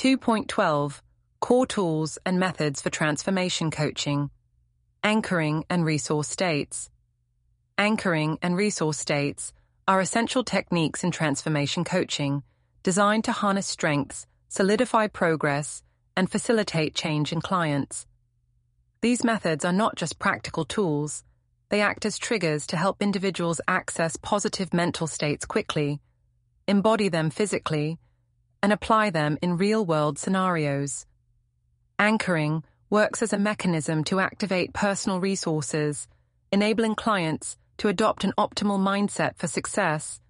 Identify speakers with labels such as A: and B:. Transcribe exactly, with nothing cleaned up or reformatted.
A: two point twelve Core Tools and Methods for Transformation Coaching. Anchoring and Resource States. Anchoring and resource states are essential techniques in transformation coaching designed to harness strengths, solidify progress, and facilitate change in clients. These methods are not just practical tools, they act as triggers to help individuals access positive mental states quickly, embody them physically, and apply them in real-world scenarios. Anchoring works as a mechanism to activate personal resources, enabling clients to adopt an optimal mindset for success